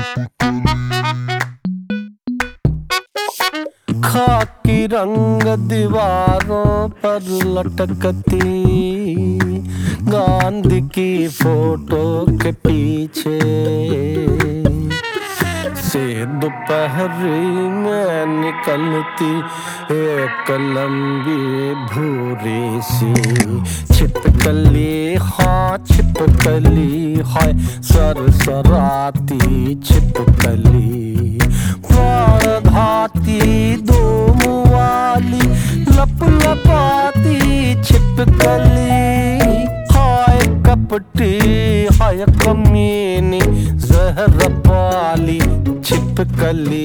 खाकी रंग दीवारों पर लटकती गांधी की फोटो के पीछे से दोपहरी में निकलती एक लंबी भूरी सी छिपकली, हाँ छिपकली है सरसराती छिपकली, प्राणघाती दोम वाली लपलपाती छिपकली, हाय कपटी हाय कमीनी जहर पाली छिपकली।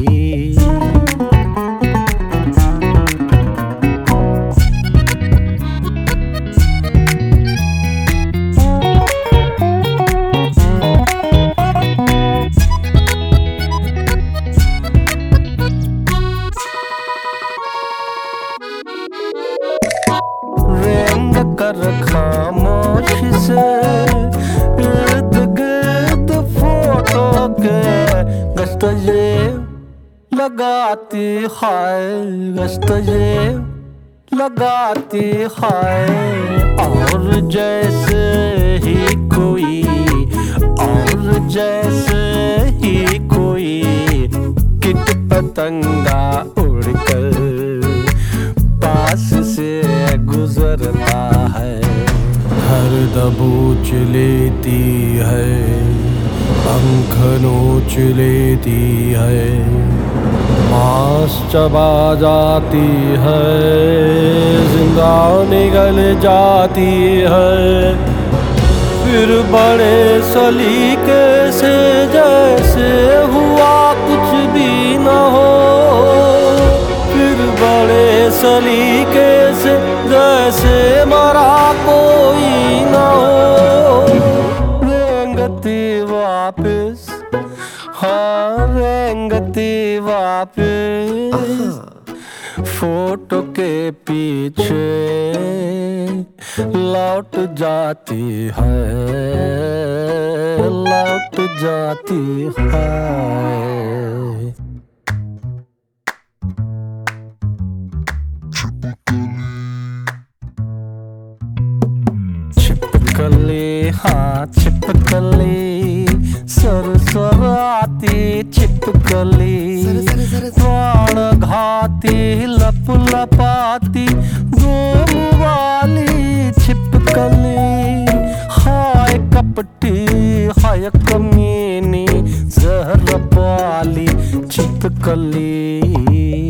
रेंग कर खामोश से इर्द गिर्द फोटो के गश्ते लगाती है, गश्ते लगाती है, और जैसे ही कोई, और जैसे ही कोई किट पतंगा उड़कर पास से गुजरता है, हर दबोच लेती है, पंख नोच लेती है, मांस चबा जाती है, जिंदा निगल जाती है, फिर बड़े सलीके से जैसे हुआ कुछ भी न हो, फिर बड़े सलीके से जैसे मरा कोई न हो, रेंगती वापिस, हाँ रेंगती वापिस फोटो के पीछे लौट जाती है, लौट जाती है। छिपकली, हाँ छिपकली सरसराती छिपकली, प्राणघाती लपलपाती दोम वाली छिपकली, हाय कपटी हाय कमीनी जहर पाली छिपकली।